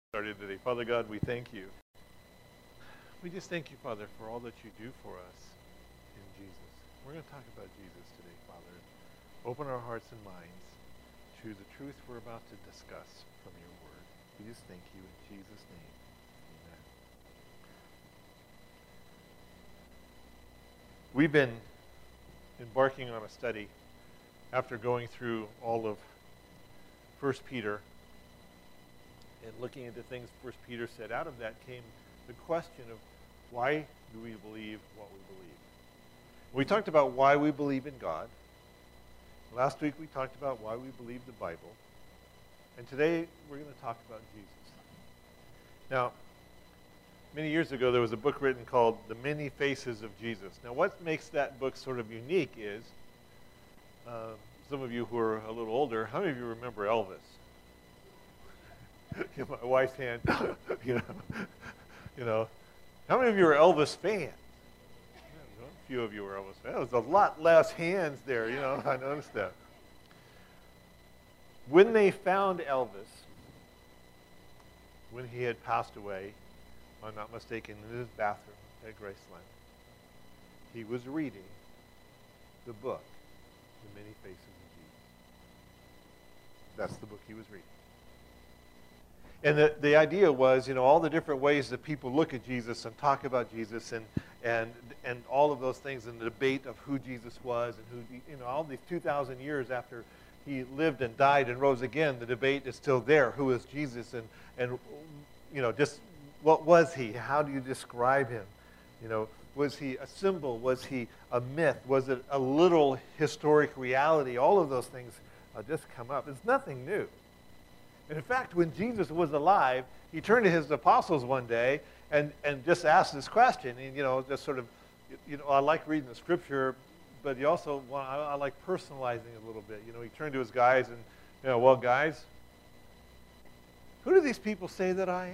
Started today. Father God, we thank you. We just thank you, Father, for all that you do for us in Jesus. We're going to talk about Jesus today, Father. Open our hearts and minds to the truth we're about to discuss from your word. We just thank you in Jesus' name. Amen. We've been embarking on a study after going through all of 1 Peter and looking into things First Peter said. Out of that came the question of why do we believe what we believe? We talked about why we believe in God. Last week we talked about why we believe the Bible. And today we're going to talk about Jesus. Now, many years ago there was a book written called The Many Faces of Jesus. Now what makes that book sort of unique is, some of you who are a little older, how many of you remember Elvis? My wife's hand, you know. How many of you are Elvis fans? A few of you are Elvis fans. There's a lot less hands there, I noticed that. When they found Elvis, when he had passed away, if I'm not mistaken, in his bathroom at Graceland, he was reading the book, The Many Faces of Jesus. That's the book he was reading. And the idea was, all the different ways that people look at Jesus and talk about Jesus and all of those things, and the debate of who Jesus was and who, all these 2,000 years after he lived and died and rose again, the debate is still there. Who is Jesus? And just what was he? How do you describe him? Was he a symbol? Was he a myth? Was it a literal historic reality? All of those things just come up. It's nothing new. And in fact, when Jesus was alive, he turned to his apostles one day and just asked this question. And, just sort of, I like reading the scripture, but I like personalizing it a little bit. He turned to his guys and, well, guys, who do these people say that I am?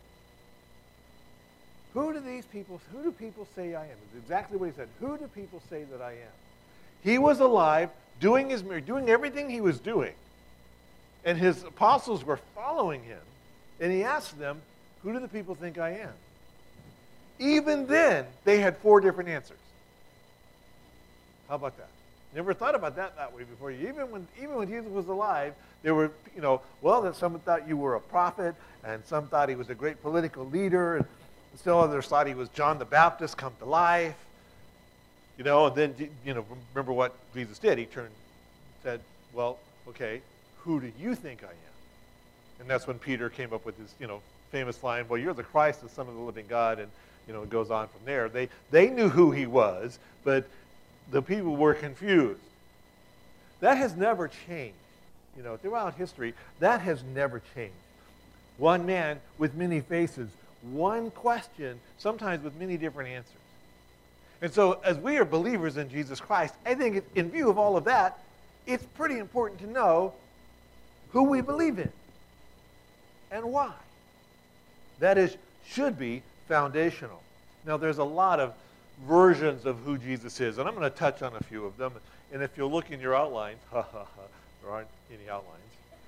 Who do people say I am? It's exactly what he said. Who do people say that I am? He was alive, doing everything he was doing. And his apostles were following him. And he asked them, who do the people think I am? Even then, they had 4 different answers. How about that? Never thought about that way before. Even when Jesus was alive, there were, that some thought you were a prophet, and some thought he was a great political leader, and still others thought he was John the Baptist come to life. And then, remember what Jesus did. He turned and said, well, okay, who do you think I am? And that's when Peter came up with his, famous line, well, you're the Christ, the Son of the living God, and, it goes on from there. They knew who he was, but the people were confused. That has never changed. Throughout history, that has never changed. One man with many faces, one question, sometimes with many different answers. And so as we are believers in Jesus Christ, I think in view of all of that, it's pretty important to know who we believe in and why. That should be foundational. Now, there's a lot of versions of who Jesus is, and I'm going to touch on a few of them. And if you'll look in your outlines, there aren't any outlines.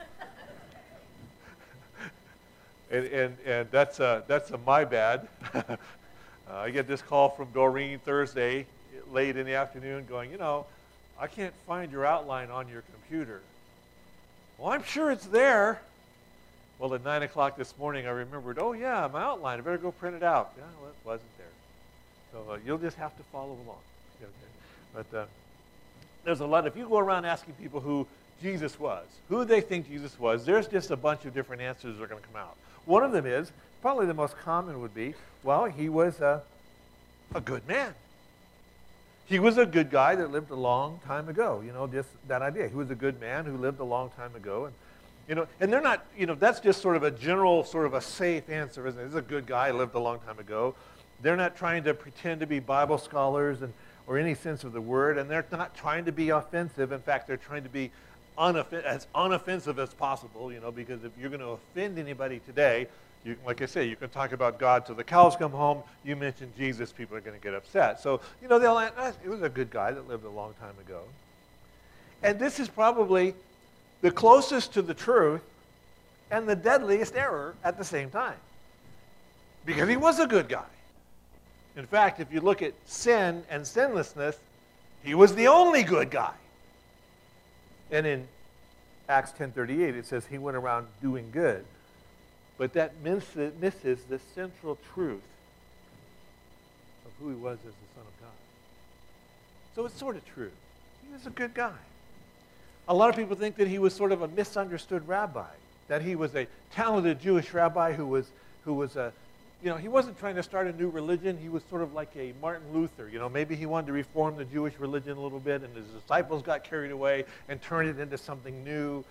and that's my bad. I get this call from Doreen Thursday, late in the afternoon, going, I can't find your outline on your computer. Well, I'm sure it's there. Well, at 9 o'clock this morning, I remembered, oh, yeah, my outline. I better go print it out. Yeah, well, it wasn't there. So you'll just have to follow along. Okay. But there's a lot. If you go around asking people who Jesus was, who they think Jesus was, there's just a bunch of different answers that are going to come out. One of them is, probably the most common would be, well, he was a good man. He was a good guy that lived a long time ago. Just that idea. He was a good man who lived a long time ago. And they're not, that's just sort of a general, sort of a safe answer, isn't it? He's a good guy, lived a long time ago. They're not trying to pretend to be Bible scholars or any sense of the word, and they're not trying to be offensive. In fact, they're trying to be as unoffensive as possible, because if you're going to offend anybody today, like I say, you can talk about God till the cows come home. You mention Jesus, people are going to get upset. So, they'll ask, he was a good guy that lived a long time ago. And this is probably the closest to the truth and the deadliest error at the same time. Because he was a good guy. In fact, if you look at sin and sinlessness, he was the only good guy. And in Acts 10:38, it says he went around doing good. But that misses the central truth of who he was as the Son of God. So it's sort of true. He was a good guy. A lot of people think that he was sort of a misunderstood rabbi, that he was a talented Jewish rabbi who was a, he wasn't trying to start a new religion. He was sort of like a Martin Luther. Maybe he wanted to reform the Jewish religion a little bit, and his disciples got carried away and turned it into something new.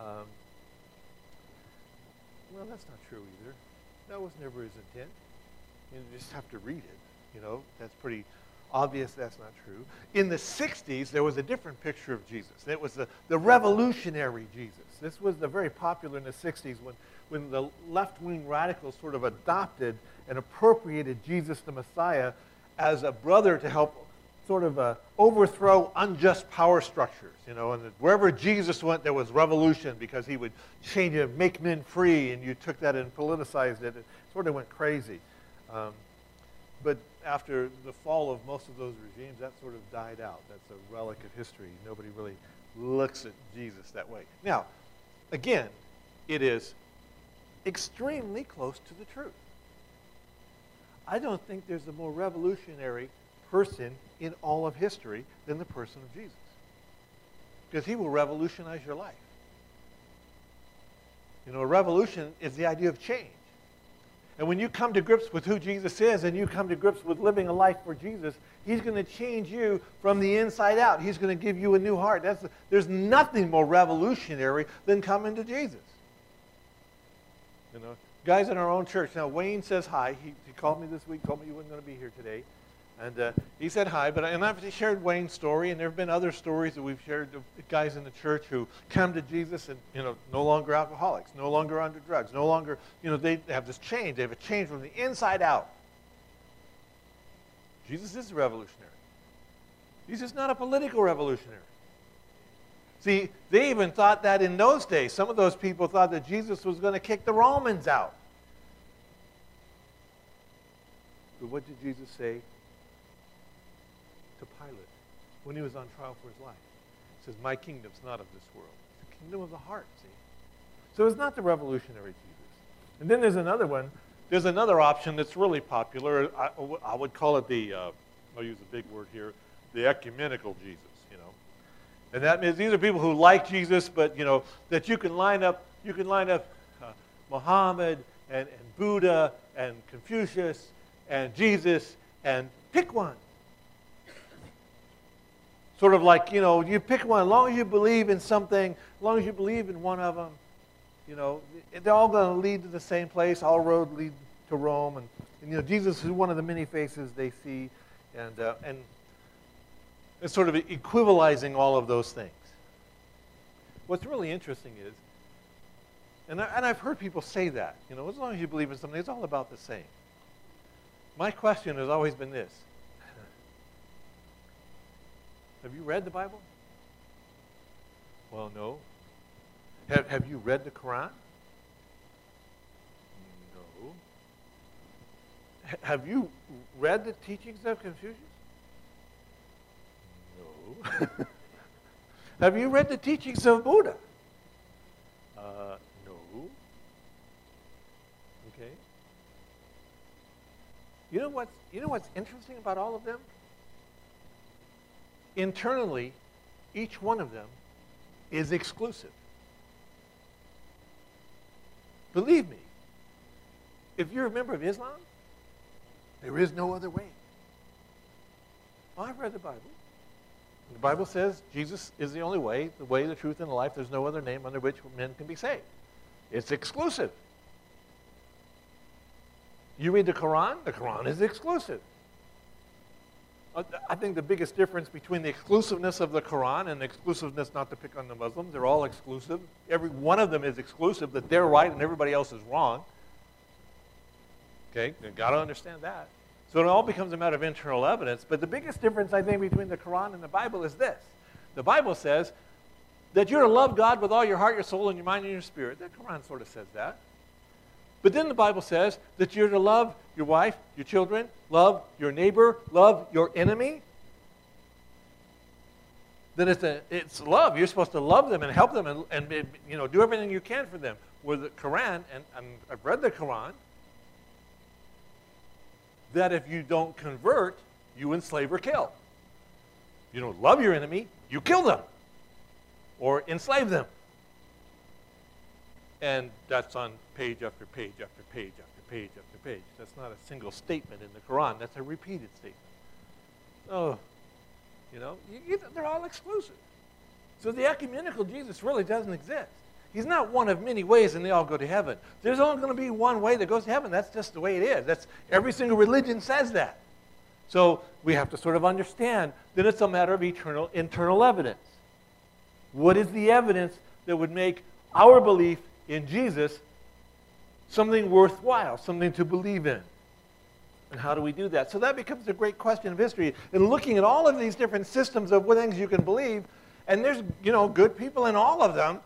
Well, that's not true either. That was never his intent. You just have to read it. That's pretty obvious that's not true. In the 60s, there was a different picture of Jesus. It was the revolutionary Jesus. This was very popular in the 60s when the left-wing radicals sort of adopted and appropriated Jesus the Messiah as a brother to help sort of overthrow unjust power structures. And wherever Jesus went, there was revolution because he would change it, make men free, and you took that and politicized it. It sort of went crazy. But after the fall of most of those regimes, that sort of died out. That's a relic of history. Nobody really looks at Jesus that way. Now, again, it is extremely close to the truth. I don't think there's a more revolutionary person in all of history than the person of Jesus. Because he will revolutionize your life. A revolution is the idea of change. And when you come to grips with who Jesus is and you come to grips with living a life for Jesus, he's going to change you from the inside out. He's going to give you a new heart. There's nothing more revolutionary than coming to Jesus. Guys in our own church. Now, Wayne says hi. He called me this week, told me you weren't going to be here today. And he said hi, and I've shared Wayne's story, and there have been other stories that we've shared of guys in the church who come to Jesus and, no longer alcoholics, no longer under drugs, no longer, they have this change. They have a change from the inside out. Jesus is a revolutionary. He's just not a political revolutionary. See, they even thought that in those days. Some of those people thought that Jesus was going to kick the Romans out. But what did Jesus say to Pilate when he was on trial for his life? He says, my kingdom's not of this world. It's the kingdom of the heart, see? So it's not the revolutionary Jesus. And then there's another one. There's another option that's really popular. I would call it I'll use a big word here, the ecumenical Jesus, And that means these are people who like Jesus, but, that you can line up Muhammad and Buddha and Confucius and Jesus and pick one. Sort of like, you pick one. As long as you believe in something, as long as you believe in one of them, they're all going to lead to the same place. All roads lead to Rome. And Jesus is one of the many faces they see. And it's sort of equivalizing all of those things. What's really interesting is, and I've heard people say that, as long as you believe in something, it's all about the same. My question has always been this. Have you read the Bible? Well, no. Have you read the Quran? No. Have you read the teachings of Confucius? No. Have you read the teachings of Buddha? No. Okay. You know what's interesting about all of them? Internally, each one of them is exclusive. Believe me, if you're a member of Islam, there is no other way. I've read the Bible. The Bible says Jesus is the only way, the truth, and the life. There's no other name under which men can be saved. It's exclusive. You read the Quran is exclusive. I think the biggest difference between the exclusiveness of the Quran and the exclusiveness, not to pick on the Muslims, they're all exclusive. Every one of them is exclusive, that they're right and everybody else is wrong. Okay, you've got to understand that. So it all becomes a matter of internal evidence. But the biggest difference, I think, between the Quran and the Bible is this. The Bible says, that you're to love God with all your heart, your soul, and your mind, and your spirit. The Quran sort of says that. But then the Bible says that you're to love your wife, your children, love your neighbor, love your enemy. That it's love. You're supposed to love them and help them and do everything you can for them. With the Quran, and I've read the Quran, that if you don't convert, you enslave or kill. You don't love your enemy, you kill them or enslave them. And that's on page after page after page after page after page. That's not a single statement in the Quran. That's a repeated statement. Oh, they're all exclusive. So the ecumenical Jesus really doesn't exist. He's not one of many ways and they all go to heaven. There's only going to be one way that goes to heaven. That's just the way it is. That's every single religion says that. So we have to sort of understand that it's a matter of internal evidence. What is the evidence that would make our belief in Jesus something worthwhile, something to believe in? And how do we do that? So that becomes a great question of history. And looking at all of these different systems of what things you can believe, and there's, good people in all of them,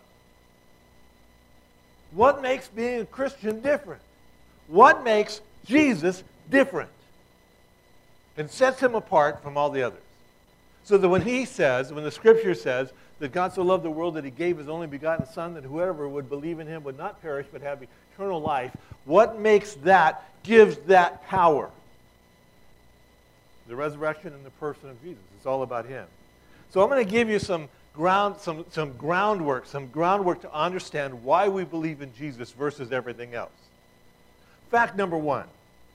what makes being a Christian different? What makes Jesus different? And sets him apart from all the others. So that when the Scripture says that God so loved the world that he gave his only begotten Son, that whoever would believe in him would not perish but have eternal life, what gives that power? The resurrection and the person of Jesus. It's all about him. So I'm going to give you some groundwork to understand why we believe in Jesus versus everything else. Fact number one.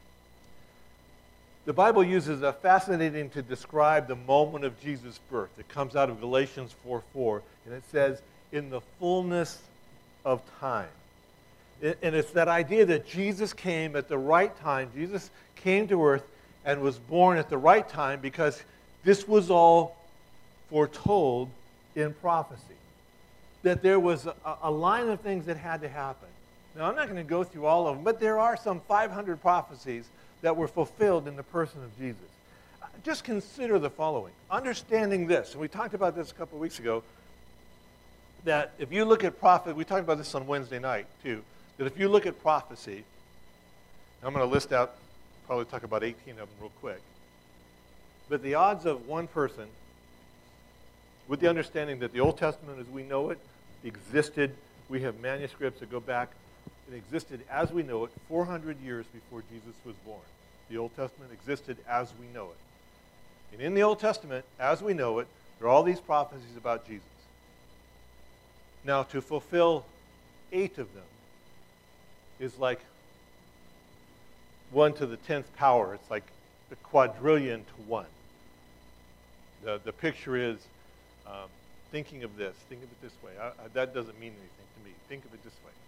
The Bible uses a fascinating to describe the moment of Jesus' birth. It comes out of Galatians 4:4, and it says, in the fullness of time. And it's that idea that Jesus came at the right time. Jesus came to earth and was born at the right time because this was all foretold in prophecy. That there was a line of things that had to happen. Now, I'm not going to go through all of them, but there are some 500 prophecies that were fulfilled in the person of Jesus. Just consider the following. Understanding this, and we talked about this a couple of weeks ago, that if you look at prophet, we talked about this on Wednesday night too, that if you look at prophecy, I'm going to list out, probably talk about 18 of them real quick, but the odds of one person, with the understanding that the Old Testament as we know it existed, we have manuscripts that go back, it existed as we know it 400 years before Jesus was born. The Old Testament existed as we know it. And in the Old Testament, as we know it, there are all these prophecies about Jesus. Now, to fulfill 8 of them is like 1 to the 10th power. It's like a quadrillion to 1. The picture is thinking of this. Think of it this way. That doesn't mean anything to me. Think of it this way.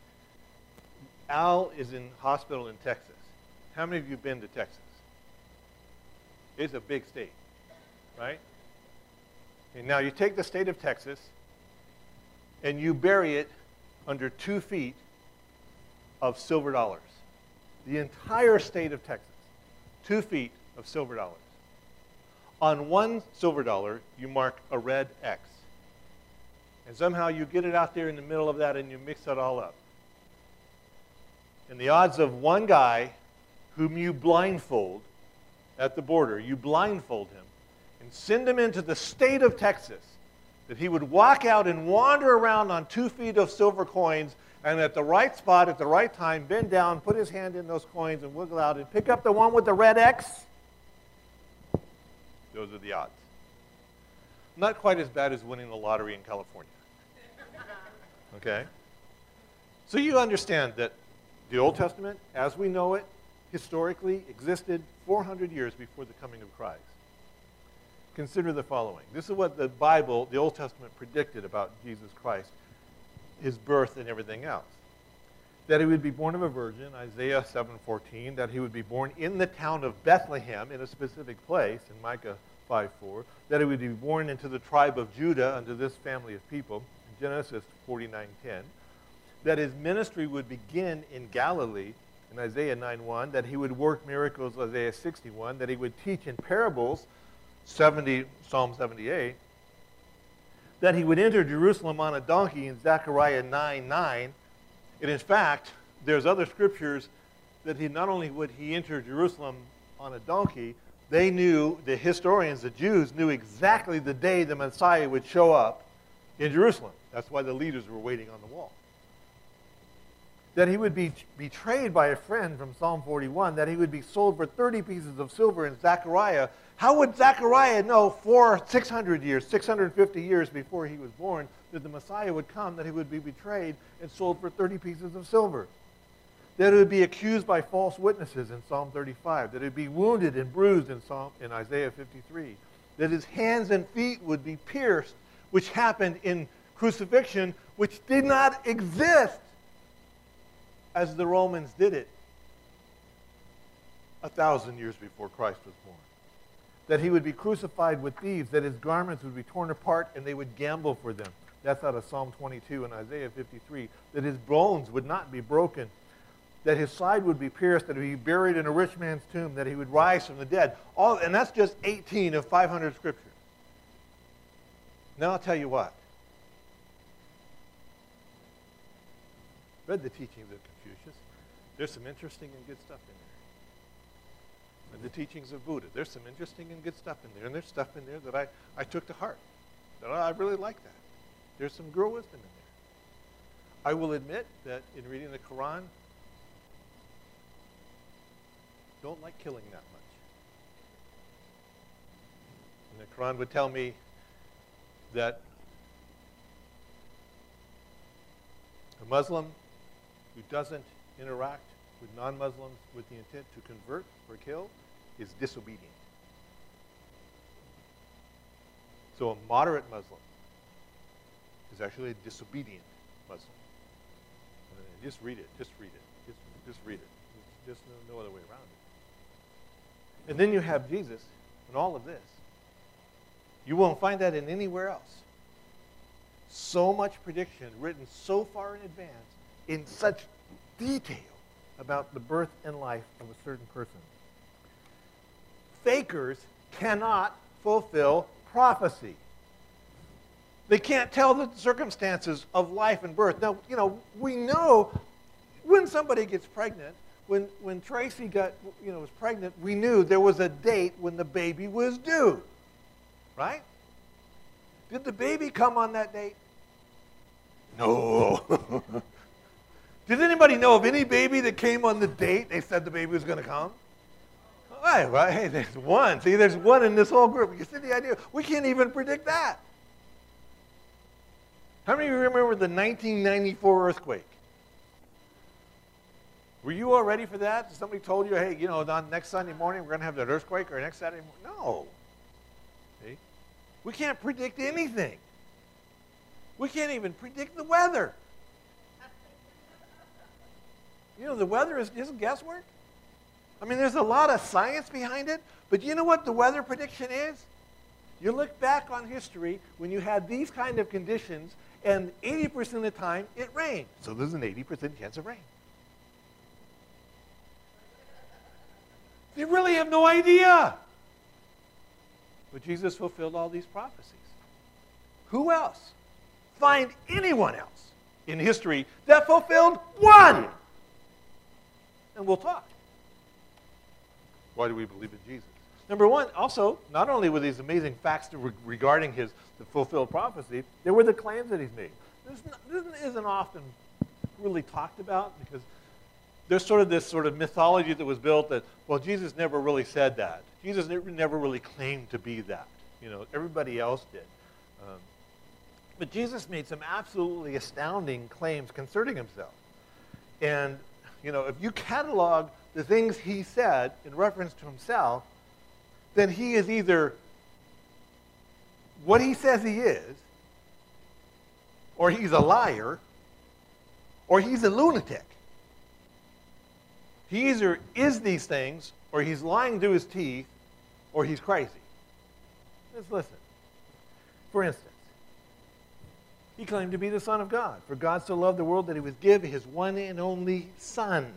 Al is in hospital in Texas. How many of you have been to Texas? It's a big state, right? And now you take the state of Texas and you bury it under 2 feet of silver dollars. The entire state of Texas, 2 feet of silver dollars. On 1 silver dollar, you mark a red X. And somehow you get it out there in the middle of that and you mix it all up. And the odds of one guy whom you blindfold at the border, you blindfold him and send him into the state of Texas, that he would walk out and wander around on 2 feet of silver coins and at the right spot, at the right time, bend down, put his hand in those coins and wiggle out and pick up the one with the red X. Those are the odds. Not quite as bad as winning the lottery in California. Okay? So you understand that the Old Testament, as we know it, historically existed 400 years before the coming of Christ. Consider the following. This is what the Bible, the Old Testament, predicted about Jesus Christ, his birth and everything else. That he would be born of a virgin, Isaiah 7:14, that he would be born in the town of Bethlehem, in a specific place, in Micah 5:4, that he would be born into the tribe of Judah, unto this family of people, in Genesis 49:10, that his ministry would begin in Galilee, in Isaiah 9:1, that he would work miracles, Isaiah 61, that he would teach in parables, Psalm 78, that he would enter Jerusalem on a donkey in Zechariah 9:9. And in fact, there's other scriptures that he not only would he enter Jerusalem on a donkey, they knew, the historians, the Jews, knew exactly the day the Messiah would show up in Jerusalem. That's why the leaders were waiting on the wall. That he would be betrayed by a friend from Psalm 41, that he would be sold for 30 pieces of silver in Zechariah. How would Zechariah know 600 years, 650 years before he was born, that the Messiah would come, that he would be betrayed and sold for 30 pieces of silver? That it would be accused by false witnesses in Psalm 35. That it would be wounded and bruised in Isaiah 53. That his hands and feet would be pierced, which happened in crucifixion, which did not exist as the Romans did it 1,000 years before Christ was born. That he would be crucified with thieves, that his garments would be torn apart and they would gamble for them. That's out of Psalm 22 and Isaiah 53. That his bones would not be broken. That his side would be pierced, that he would be buried in a rich man's tomb, that he would rise from the dead. And that's just 18 of 500 scriptures. Now I'll tell you what. Read the teachings of Confucius. There's some interesting and good stuff in there. Read the teachings of Buddha. There's some interesting and good stuff in there. And there's stuff in there that I took to heart. That I really like that. There's some girl wisdom in there. I will admit that in reading the Quran, don't like killing that much. And the Quran would tell me that a Muslim who doesn't interact with non-Muslims with the intent to convert or kill is disobedient. So a moderate Muslim is actually a disobedient Muslim. Just read it. Just read it. Just read it. Just no other way around it. And then you have Jesus and all of this. You won't find that in anywhere else. So much prediction written so far in advance in such detail about the birth and life of a certain person. Fakers cannot fulfill prophecy. They can't tell the circumstances of life and birth. Now, we know when somebody gets pregnant, when Tracy was pregnant, we knew there was a date when the baby was due. Right? Did the baby come on that date? No. Did anybody know of any baby that came on the date they said the baby was going to come? Right. Hey, there's one. See, there's one in this whole group. You see the idea? We can't even predict that. How many of you remember the 1994 earthquake? Were you all ready for that? Somebody told you, hey, on next Sunday morning we're going to have that earthquake, or next Saturday morning? No. See? We can't predict anything. We can't even predict the weather. The weather isn't guesswork. I mean, there's a lot of science behind it, but you know what the weather prediction is? You look back on history when you had these kind of conditions, and 80% of the time it rained. So there's an 80% chance of rain. They really have no idea. But Jesus fulfilled all these prophecies. Who else? Find anyone else in history that fulfilled one. And we'll talk. Why do we believe in Jesus? Number one, also, not only were these amazing facts regarding the fulfilled prophecy, there were the claims that he's made. This isn't often really talked about because there's this sort of mythology that was built that, well, Jesus never really said that. Jesus never really claimed to be that. Everybody else did. But Jesus made some absolutely astounding claims concerning himself. And, if you catalog the things he said in reference to himself, then he is either what he says he is, or he's a liar, or he's a lunatic. He either is these things, or he's lying through his teeth, or he's crazy. Let's listen. For instance, he claimed to be the Son of God. For God so loved the world that he would give his one and only Son.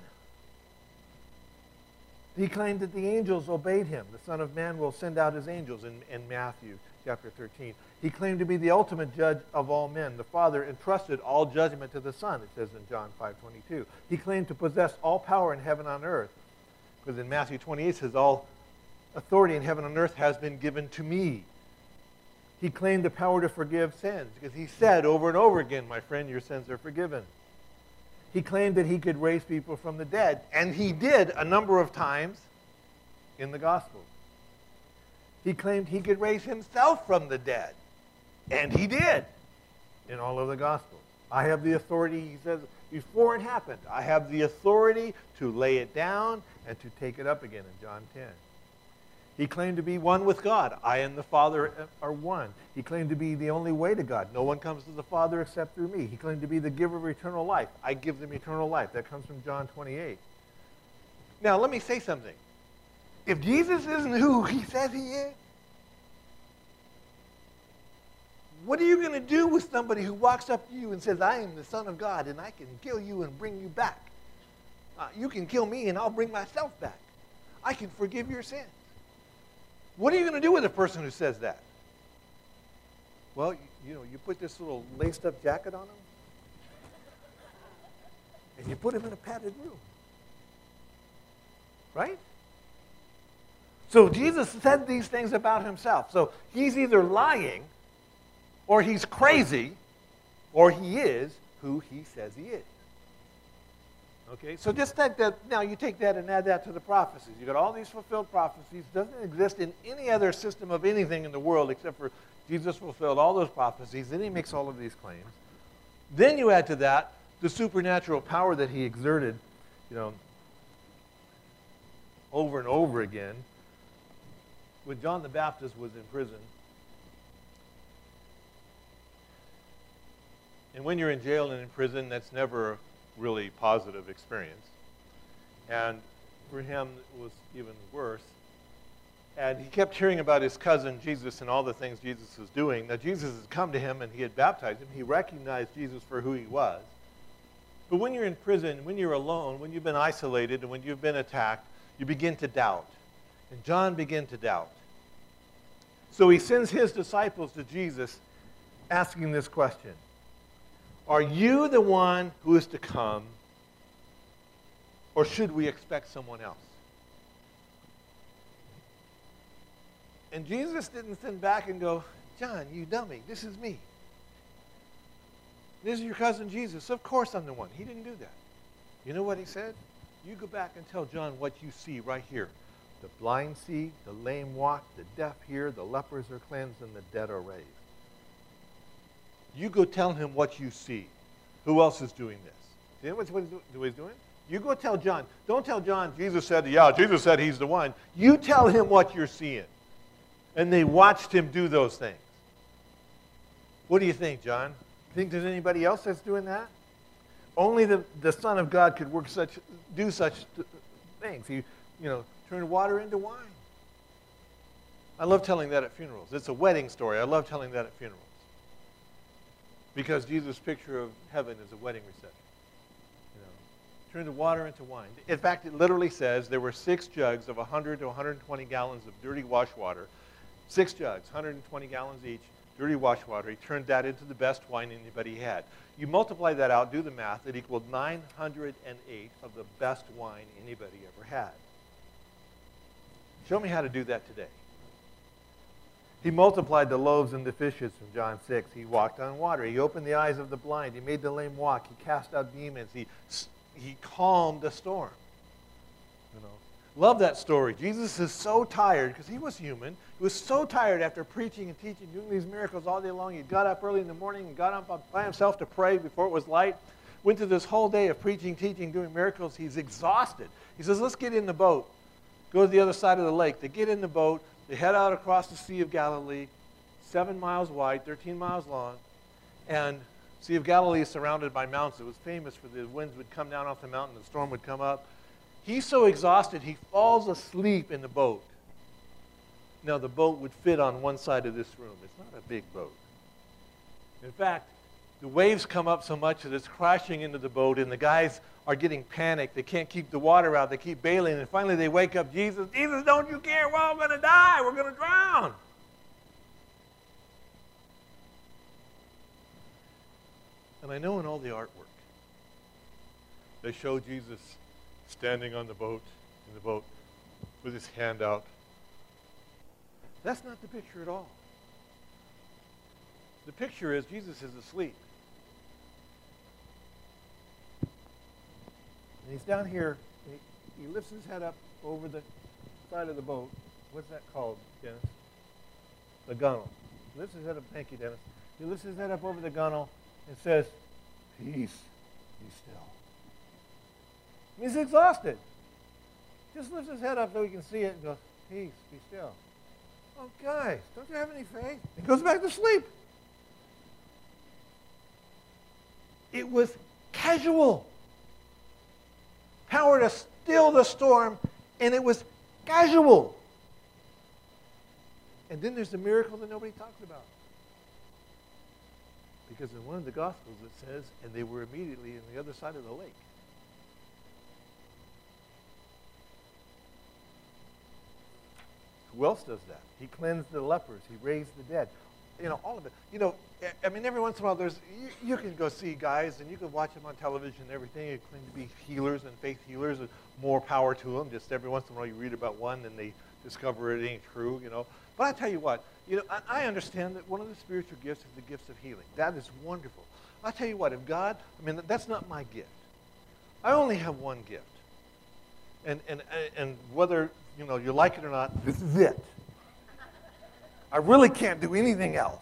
He claimed that the angels obeyed him. The Son of Man will send out his angels in Matthew chapter 13. He claimed to be the ultimate judge of all men. The Father entrusted all judgment to the Son, it says in John 5:22. He claimed to possess all power in heaven and on earth. Because in Matthew 28 it says, all authority in heaven and earth has been given to me. He claimed the power to forgive sins because he said over and over again, my friend, your sins are forgiven. He claimed that he could raise people from the dead, and he did a number of times in the Gospels. He claimed he could raise himself from the dead, and he did in all of the Gospels. I have the authority, he says, before it happened, I have the authority to lay it down and to take it up again in John 10. He claimed to be one with God. I and the Father are one. He claimed to be the only way to God. No one comes to the Father except through me. He claimed to be the giver of eternal life. I give them eternal life. That comes from John 28. Now, let me say something. If Jesus isn't who he says he is, what are you going to do with somebody who walks up to you and says, I am the Son of God, and I can kill you and bring you back? You can kill me, and I'll bring myself back. I can forgive your sins. What are you going to do with a person who says that? Well, you put this little laced-up jacket on him, and you put him in a padded room. Right? So Jesus said these things about himself. So he's either lying, or he's crazy, or he is who he says he is. Okay, so just take that, now you take that and add that to the prophecies. You've got all these fulfilled prophecies. Doesn't exist in any other system of anything in the world except for Jesus fulfilled all those prophecies. Then he makes all of these claims. Then you add to that the supernatural power that he exerted, over and over again. When John the Baptist was in prison, and when you're in jail and in prison, that's never really positive experience. And for him, it was even worse. And he kept hearing about his cousin Jesus and all the things Jesus was doing. Now, Jesus had come to him and he had baptized him. He recognized Jesus for who he was. But when you're in prison, when you're alone, when you've been isolated, and when you've been attacked, you begin to doubt. And John began to doubt. So he sends his disciples to Jesus asking this question. Are you the one who is to come, or should we expect someone else? And Jesus didn't send back and go, John, you dummy, this is me. This is your cousin Jesus. Of course I'm the one. He didn't do that. You know what he said? You go back and tell John what you see right here. The blind see, the lame walk, the deaf hear, the lepers are cleansed, and the dead are raised. You go tell him what you see. Who else is doing this? See what he's doing? You go tell John. Don't tell John, Jesus said he's the one. You tell him what you're seeing. And they watched him do those things. What do you think, John? Think there's anybody else that's doing that? Only the Son of God could do such things. He, turn water into wine. I love telling that at funerals. It's a wedding story. I love telling that at funerals. Because Jesus' picture of heaven is a wedding reception. Turn the water into wine. In fact, it literally says there were 6 jugs of 100 to 120 gallons of dirty wash water. 6 jugs, 120 gallons each, dirty wash water. He turned that into the best wine anybody had. You multiply that out, do the math, it equaled 908 of the best wine anybody ever had. Show me how to do that today. He multiplied the loaves and the fishes from John 6. He walked on water. He opened the eyes of the blind. He made the lame walk. He cast out demons. He calmed the storm. Love that story. Jesus is so tired, because he was human. He was so tired after preaching and teaching, doing these miracles all day long. He got up early in the morning and got up by himself to pray before it was light. Went through this whole day of preaching, teaching, doing miracles. He's exhausted. He says, let's get in the boat. Go to the other side of the lake. They get in the boat. They head out across the Sea of Galilee, 7 miles wide, 13 miles long. And Sea of Galilee is surrounded by mountains. It was famous for the winds would come down off the mountain, the storm would come up. He's so exhausted, he falls asleep in the boat. Now, the boat would fit on one side of this room. It's not a big boat. In fact, the waves come up so much that it's crashing into the boat, and the guys are getting panicked. They can't keep the water out. They keep bailing, and finally they wake up Jesus. Jesus, don't you care? We're all going to die. We're going to drown. And I know in all the artwork, they show Jesus standing on the boat, in the boat, with his hand out. That's not the picture at all. The picture is Jesus is asleep. And he's down here. He lifts his head up over the side of the boat. What's that called, Dennis? The gunnel. He lifts his head up. Thank you, Dennis. He lifts his head up over the gunnel and says, "Peace, be still." He's exhausted. Just lifts his head up so he can see it and goes, "Peace, be still." Oh, guys, don't you have any faith? He goes back to sleep. It was casual. Power to still the storm, and it was casual. And then there's the miracle that nobody talks about. Because in one of the Gospels it says, and they were immediately on the other side of the lake. Who else does that? He cleansed the lepers. He raised the dead. You know, all of it. You know, I mean, every once in a while, you can go see guys, and you can watch them on television and everything. They claim to be healers and faith healers, and more power to them. Just every once in a while, you read about one, and they discover it ain't true, you know. But I tell you what, you know, I understand that one of the spiritual gifts is the gifts of healing. That is wonderful. I tell you what, if God, I mean, that's not my gift. I only have one gift. And whether, you know, you like it or not, this is it. I really can't do anything else.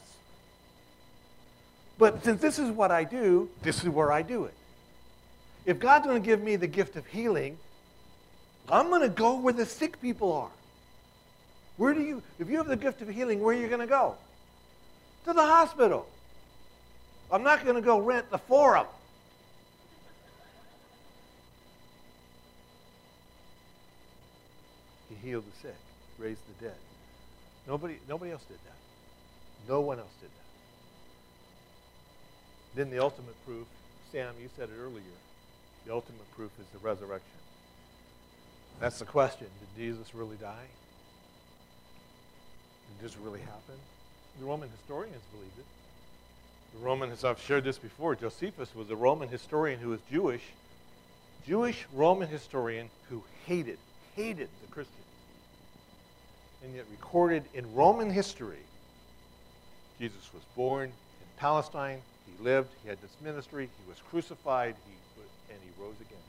But since this is what I do, this is where I do it. If God's going to give me the gift of healing, I'm going to go where the sick people are. If you have the gift of healing, where are you going to go? To the hospital. I'm not going to go rent the Forum. He healed the sick, raised the dead. Nobody else did that. No one else did that. Then the ultimate proof, Sam, you said it earlier, the ultimate proof is the resurrection. That's the question. Did Jesus really die? Did this really happen? The Roman historians believed it. I've shared this before, Josephus was a Roman historian who was Jewish Roman historian who hated the Christians. And yet recorded in Roman history, Jesus was born in Palestine, he lived, he had this ministry, he was crucified, and he rose again.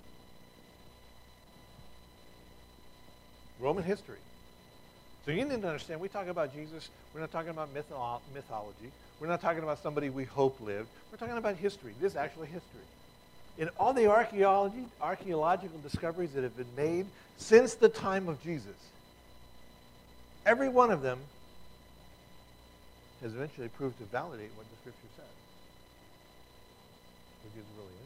Roman history. So you need to understand, we talk about Jesus, we're not talking about mythology, we're not talking about somebody we hope lived, we're talking about history. This is actually history. In all the archaeological discoveries that have been made since the time of Jesus, every one of them has eventually proved to validate what the Scripture says, which is really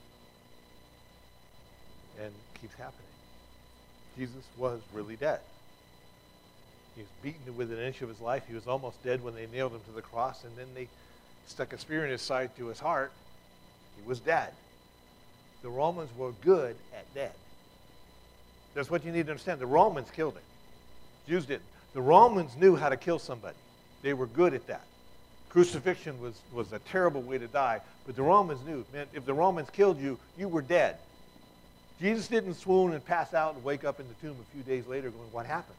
interesting and keeps happening. Jesus was really dead. He was beaten within an inch of his life. He was almost dead when they nailed him to the cross, and then they stuck a spear in his side to his heart. He was dead. The Romans were good at dead. That's what you need to understand. The Romans killed him. Jews didn't. The Romans knew how to kill somebody. They were good at that. Crucifixion was a terrible way to die, but the Romans knew, man, if the Romans killed you, you were dead. Jesus didn't swoon and pass out and wake up in the tomb a few days later going, what happened?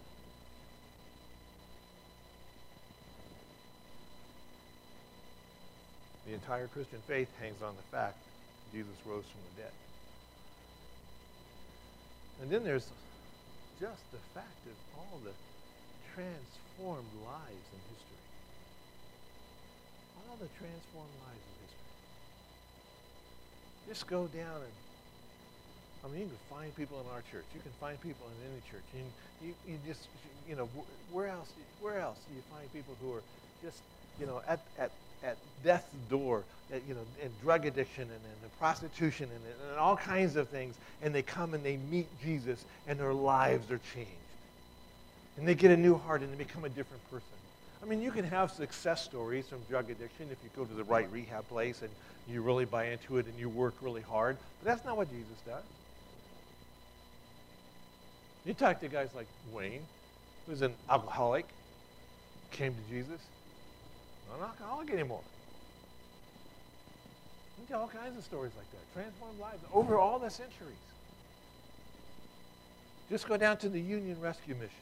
The entire Christian faith hangs on the fact that Jesus rose from the dead. And then there's just the fact of all the transformed lives in history. All the transformed lives in history. Just go down and, I mean, you can find people in our church. You can find people in any church. You just, you know, where else do you find people who are just, you know, at death's door, you know, and drug addiction and prostitution and all kinds of things, and they come and they meet Jesus and their lives are changed. And they get a new heart and they become a different person. I mean, you can have success stories from drug addiction if you go to the right rehab place and you really buy into it and you work really hard, but that's not what Jesus does. You talk to guys like Wayne, who's an alcoholic, came to Jesus. Not an alcoholic anymore. You can tell all kinds of stories like that. Transformed lives over all the centuries. Just go down to the Union Rescue Mission.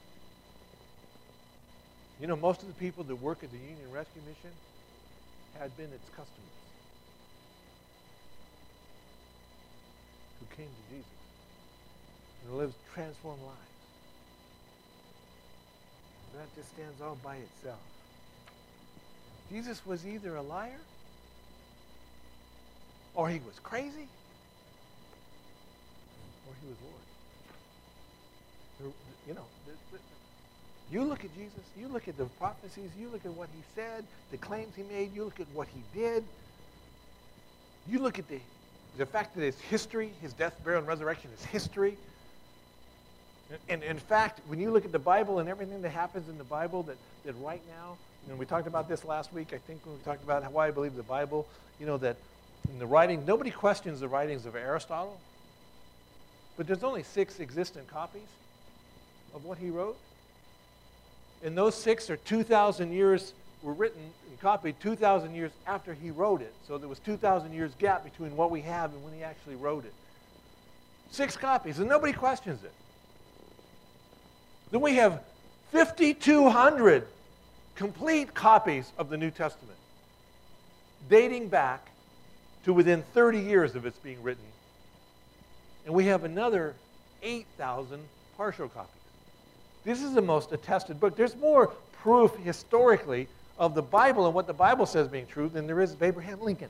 You know, most of the people that work at the Union Rescue Mission had been its customers who came to Jesus and lived transformed lives. That just stands all by itself. Jesus was either a liar or he was crazy or he was Lord. You know, you look at Jesus, you look at the prophecies, you look at what he said, the claims he made, you look at what he did. You look at the fact that his history, his death, burial, and resurrection is history. And in fact, when you look at the Bible and everything that happens in the Bible, that right now, you know, we talked about this last week, I think, when we talked about why I believe the Bible, you know, that in the writing, nobody questions the writings of Aristotle, but there's only 6 existent copies of what he wrote. And those 6 are 2,000 years, were written and copied 2,000 years after he wrote it. So there was 2,000 years gap between what we have and when he actually wrote it. 6 copies, and nobody questions it. Then we have 5,200 complete copies of the New Testament, dating back to within 30 years of its being written. And we have another 8,000 partial copies. This is the most attested book. There's more proof historically of the Bible and what the Bible says being true than there is of Abraham Lincoln,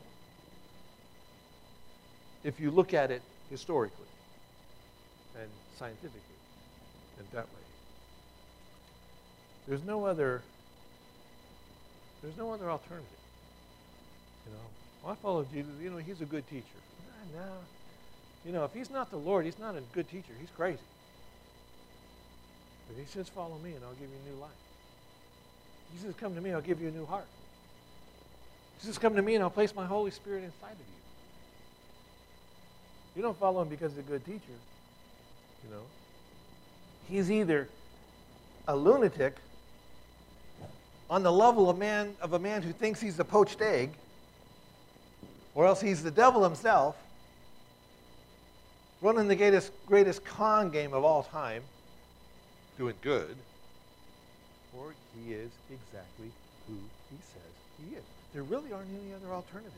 if you look at it historically and scientifically and that way. There's no other alternative. You know, well, I follow Jesus. You know, he's a good teacher. No. You know, if he's not the Lord, he's not a good teacher. He's crazy. But he says, follow me and I'll give you new life. He says, come to me, I'll give you a new heart. He says, come to me and I'll place my Holy Spirit inside of you. You don't follow him because he's a good teacher. You know, he's either a lunatic on the level of a man who thinks he's a poached egg, or else he's the devil himself, running the greatest con game of all time, doing good, or he is exactly who he says he is. There really aren't any other alternatives.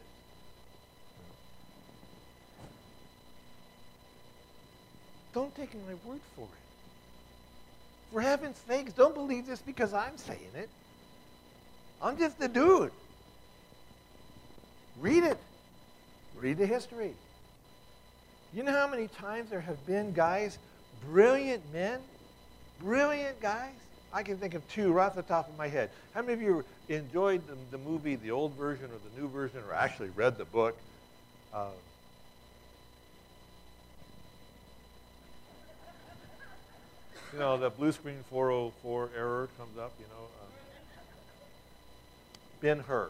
Don't take my word for it. For heaven's sakes, don't believe this because I'm saying it. I'm just a dude. Read it. Read the history. You know how many times there have been guys, brilliant men, brilliant guys? I can think of 2 right off the top of my head. How many of you enjoyed the movie, the old version or the new version, or actually read the book? You know, the blue screen 404 error comes up, you know. Ben-Hur.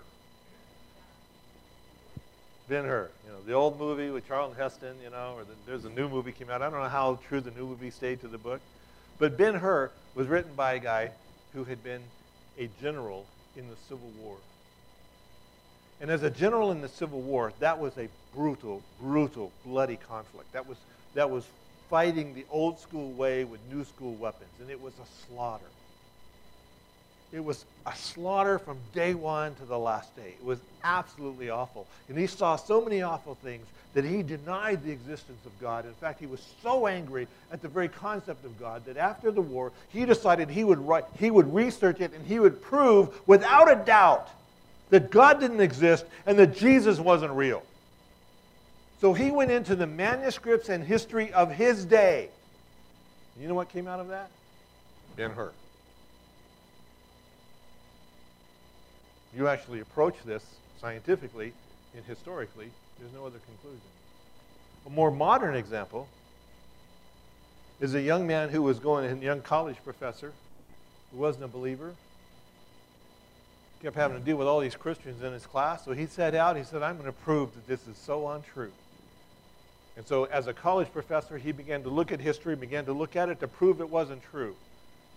Ben-Hur, you know, the old movie with Charlton Heston, you know, or there's a new movie came out. I don't know how true the new movie stayed to the book. But Ben-Hur was written by a guy who had been a general in the Civil War. And as a general in the Civil War, that was a brutal, brutal, bloody conflict. That was fighting the old school way with new school weapons. And it was a slaughter. It was a slaughter from day one to the last day. It was absolutely awful. And he saw so many awful things that he denied the existence of God. In fact, he was so angry at the very concept of God that after the war, he decided he would research it and he would prove without a doubt that God didn't exist and that Jesus wasn't real. So he went into the manuscripts and history of his day. You know what came out of that? Ben-Hur. You actually approach this scientifically and historically, there's no other conclusion. A more modern example is a young man who was a young college professor who wasn't a believer. Kept having to deal with all these Christians in his class. So he set out, he said, I'm going to prove that this is so untrue. And so as a college professor, he began to look at history, began to look at it to prove it wasn't true.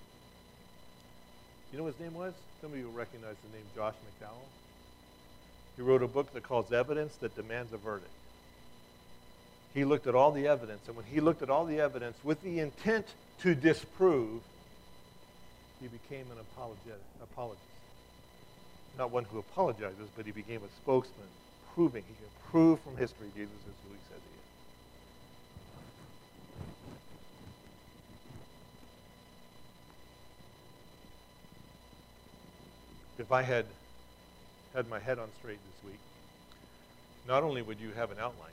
You know what his name was? Some of you will recognize the name Josh McDowell. He wrote a book that calls Evidence That Demands a Verdict. He looked at all the evidence, and when he looked at all the evidence with the intent to disprove, he became an apologist. Not one who apologizes, but he became a spokesman, proving he can prove from history Jesus is who he says he is. If I had my head on straight this week, not only would you have an outline,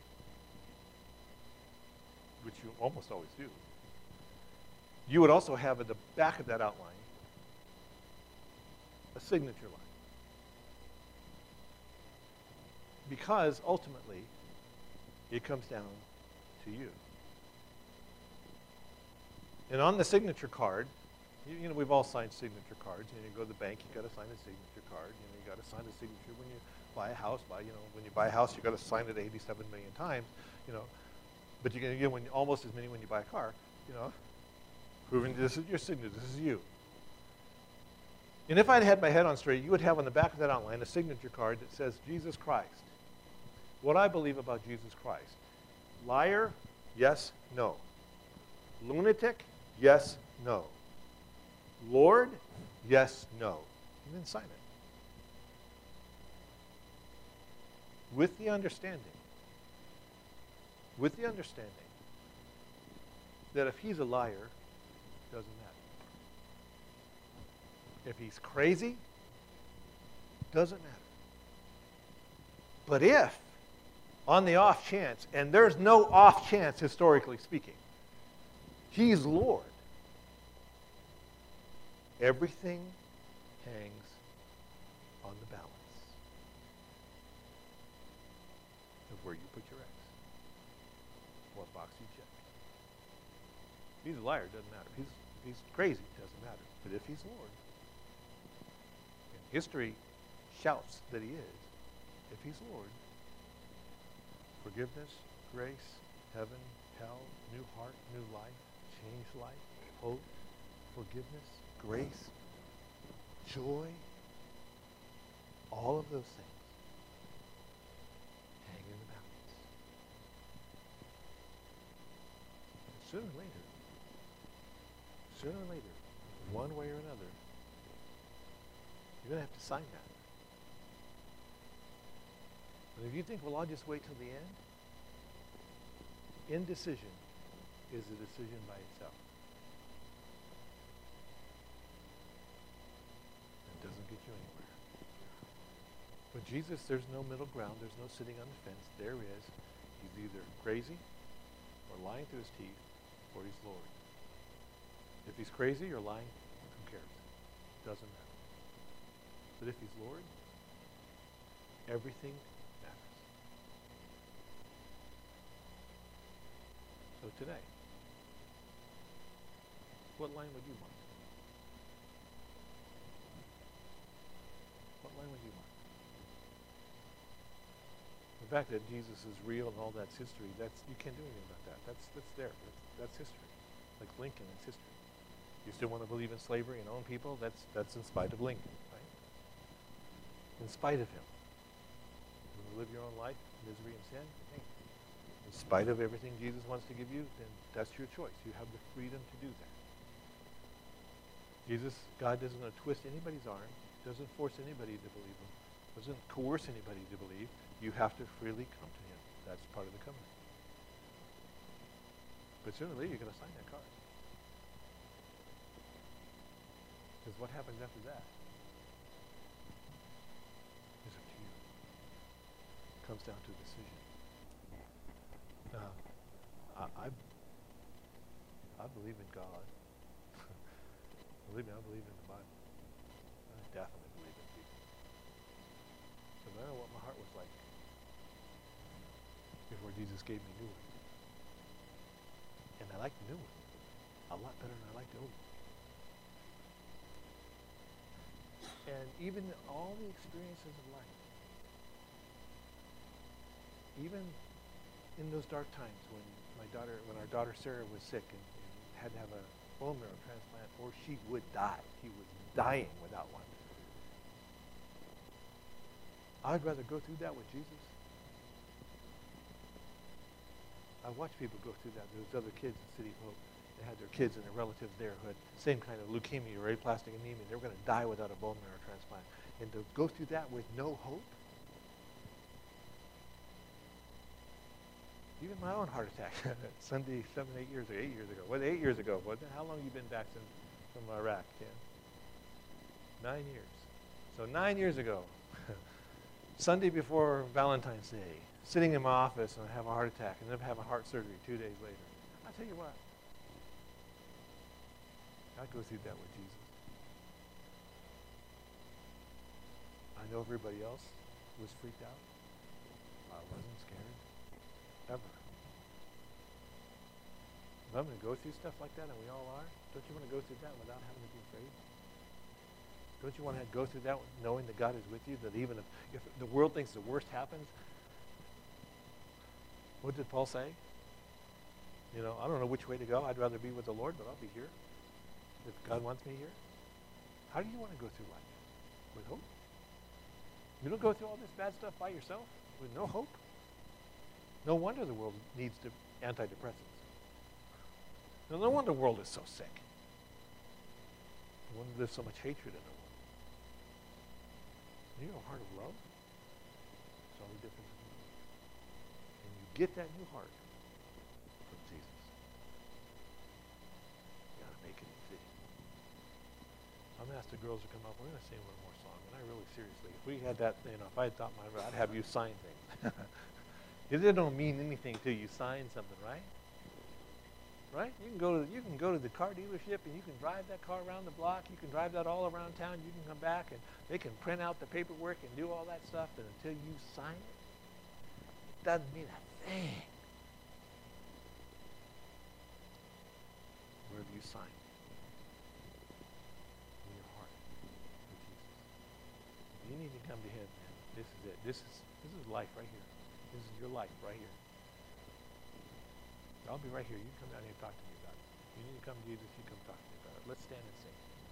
which you almost always do, you would also have at the back of that outline a signature line. Because ultimately, it comes down to you. And on the signature card, you know, we've all signed signature cards. You go to the bank, you got to sign a signature card. You got to sign a signature when you buy a house. When you buy a house, you got to sign it 87 million times. But you can get almost as many when you buy a car. Proving this is your signature. This is you. And if I'd had my head on straight, you would have on the back of that outline a signature card that says Jesus Christ. What I believe about Jesus Christ. Liar, yes, no. Lunatic, yes, no. Lord, yes, no. And then sign it. With the understanding that if he's a liar, it doesn't matter. If he's crazy, doesn't matter. But if, on the off chance, and there's no off chance historically speaking, he's Lord, everything hangs on the balance of where you put your eggs, what box you check. If he's a liar, it doesn't matter. If he's crazy, it doesn't matter. But if he's Lord, and history shouts that he is, if he's Lord, forgiveness, grace, heaven, hell, new heart, new life, changed life, hope, forgiveness, grace, joy, all of those things hang in the balance. And sooner or later, one way or another, you're going to have to sign that. And if you think, well, I'll just wait till the end, indecision is a decision by itself. It doesn't get you anywhere. With Jesus, there's no middle ground. There's no sitting on the fence. There is. He's either crazy or lying through his teeth, or he's Lord. If he's crazy or lying, who cares? Doesn't matter. But if he's Lord, everything matters. So today, what line would you want? What line would you want? The fact that Jesus is real and all that's history, you can't do anything about that. That's there. That's history. Like Lincoln, it's history. You still want to believe in slavery and own people? That's in spite of Lincoln, right? In spite of him. You want to live your own life, misery and sin? Hey, in spite of everything Jesus wants to give you, then that's your choice. You have the freedom to do that. God doesn't twist anybody's arm, doesn't force anybody to believe him, doesn't coerce anybody to believe. You have to freely come to him. That's part of the covenant. But sooner or later, you're going to sign that card. Because what happens after that is up to you. It comes down to a decision. I believe in God. Believe me, I believe in the Bible. I definitely believe in people. So I know what my heart was like before Jesus gave me new one. And I like the new one a lot better than I like the old one. And even all the experiences of life, even in those dark times when our daughter Sarah was sick and had to have a bone marrow transplant, or she would die. She was dying without one. I'd rather go through that with Jesus. I watch people go through that. There's other kids in City of Hope. They had their kids and their relatives there who had same kind of leukemia or aplastic anemia. They were going to die without a bone marrow transplant. And to go through that with no hope. Even my own heart attack. Sunday, 8 years ago. What, 8 years ago? How long have you been back from Iraq, Ken? 9 years. So 9 years ago, Sunday before Valentine's Day, sitting in my office and I have a heart attack and then have a heart surgery 2 days later. I'll tell you what. I'd go through that with Jesus. I know everybody else was freaked out. I wasn't scared. Ever. If I'm going to go through stuff like that, and we all are, don't you want to go through that without having to be afraid? Don't you want to go through that knowing that God is with you, that even if the world thinks the worst happens? What did Paul say? You know, I don't know which way to go. I'd rather be with the Lord, but I'll be here if God wants me here. How do you want to go through life? With hope? You don't go through all this bad stuff by yourself with no hope? No wonder the world needs antidepressants. No wonder the world is so sick. No wonder there's so much hatred in the world. You have a heart of love. It's all the difference in the world. And you get that new heart from Jesus. You got to make it fit. I'm going to ask the girls to come up. We're going to sing one more song. And I really, seriously, if we had that, if I thought I'd have you sign things. It don't mean anything till you sign something, right? Right? You can go to the car dealership and you can drive that car around the block. You can drive that all around town. You can come back and they can print out the paperwork and do all that stuff. And until you sign it, it doesn't mean a thing. Where have you signed? In your heart with Jesus. You need to come to Him, man. This is it. This is life right here. This is your life right here. I'll be right here. You can come down here and talk to me about it. You need to come to Jesus, you come talk to me about it. Let's stand and sing.